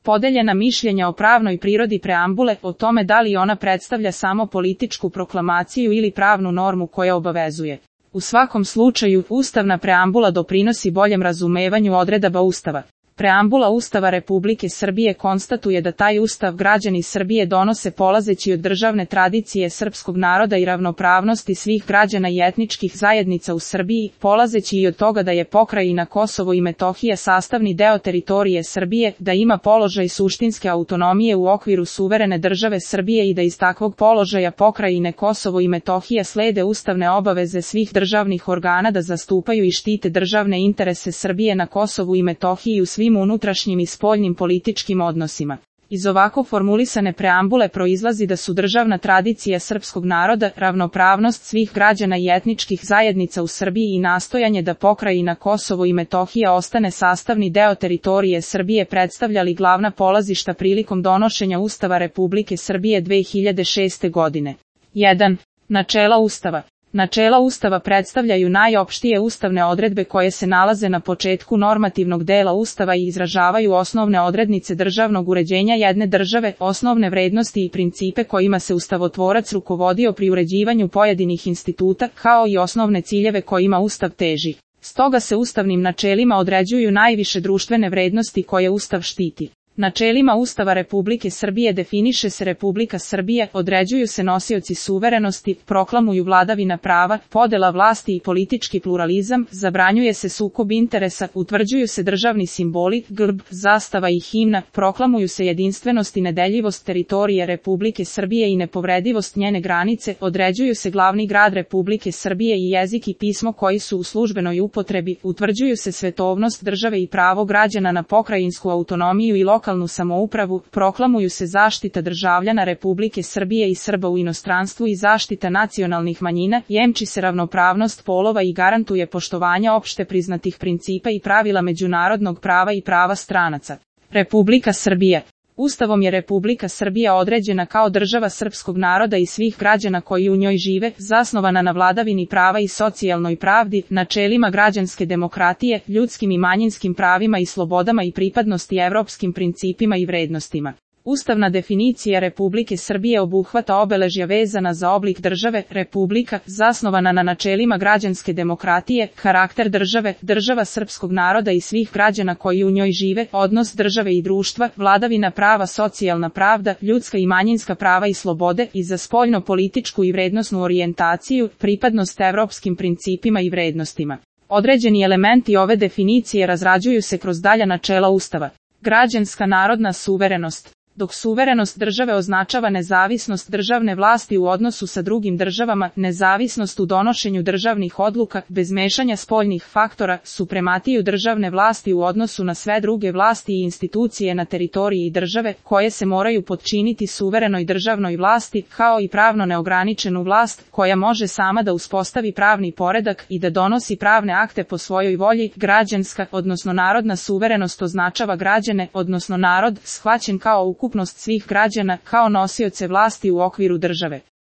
Podeljena mišljenja o pravnoj prirodi preambule, o tome da li ona predstavlja samo političku proklamaciju ili pravnu normu koja obavezuje. U svakom slučaju, ustavna preambula doprinosi boljem razumevanju odredaba Ustava. Preambula Ustava Republike Srbije konstatuje da taj Ustav građani Srbije donose polazeći od državne tradicije srpskog naroda i ravnopravnosti svih građana i etničkih zajednica u Srbiji, polazeći i od toga da je pokrajina Kosovo i Metohija sastavni deo teritorije Srbije, da ima položaj suštinske autonomije u okviru suverene države Srbije i da iz takvog položaja pokrajine Kosovo i Metohija slede ustavne obaveze svih državnih organa da zastupaju i štite državne interese Srbije na Kosovu i Metohiji u svim unutrašnjim i spoljnim političkim odnosima. Iz ovako formulisane preambule proizlazi da su državna tradicija srpskog naroda, ravnopravnost svih građana i etničkih zajednica u Srbiji i nastojanje da pokrajina Kosovo i Metohija ostane sastavni deo teritorije Srbije predstavljali glavna polazišta prilikom donošenja Ustava Republike Srbije 2006. godine. 1. Načela Ustava. Načela Ustava predstavljaju najopštije ustavne odredbe koje se nalaze na početku normativnog dela Ustava i izražavaju osnovne odrednice državnog uređenja jedne države, osnovne vrednosti i principe kojima se ustavotvorac rukovodio pri uređivanju pojedinih instituta, kao i osnovne ciljeve kojima Ustav teži. Stoga se ustavnim načelima određuju najviše društvene vrednosti koje Ustav štiti. Načelima Ustava Republike Srbije definiše se Republika Srbije, određuju se nosioci suverenosti, proklamuju vladavina prava, podela vlasti i politički pluralizam, zabranjuje se sukob interesa, utvrđuju se državni simboli, grb, zastava i himna, proklamuju se jedinstvenost i nedeljivost teritorije Republike Srbije i nepovredivost njene granice, određuju se glavni grad Republike Srbije i jezik i pismo koji su u službenoj upotrebi, utvrđuju se svetovnost države i pravo građana na pokrajinsku autonomiju i lokalnu samoupravu, proklamuju se zaštita državljana Republike Srbije i Srba u inostranstvu i zaštita nacionalnih manjina, jemči se ravnopravnost polova i garantuje poštovanje opšte priznatih principa i pravila međunarodnog prava i prava stranaca. Republika Srbija. Ustavom je Republika Srbija određena kao država srpskog naroda i svih građana koji u njoj žive, zasnovana na vladavini prava i socijalnoj pravdi, načelima građanske demokratije, ljudskim i manjinskim pravima i slobodama i pripadnosti evropskim principima i vrednostima. Ustavna definicija Republike Srbije obuhvata obeležja vezana za oblik države, republika, zasnovana na načelima građanske demokratije, karakter države, država srpskog naroda i svih građana koji u njoj žive, odnos države i društva, vladavina prava, socijalna pravda, ljudska i manjinska prava i slobode, i za spoljno-političku i vrednosnu orijentaciju, pripadnost evropskim principima i vrednostima. Određeni elementi ove definicije razrađuju se kroz dalja načela Ustava. Građanska narodna suverenost. Dok suverenost države označava nezavisnost državne vlasti u odnosu sa drugim državama, nezavisnost u donošenju državnih odluka, bez mešanja spoljnih faktora, suprematiju državne vlasti u odnosu na sve druge vlasti i institucije na teritoriji države, koje se moraju potčiniti suverenoj državnoj vlasti, kao i pravno neograničenu vlast, koja može sama da uspostavi pravni poredak i da donosi pravne akte po svojoj volji. Građanska, odnosno narodna suverenost označava građane, odnosno narod, shvaćen kao ukupnost svih građana, kao nosioce vlasti u okviru države.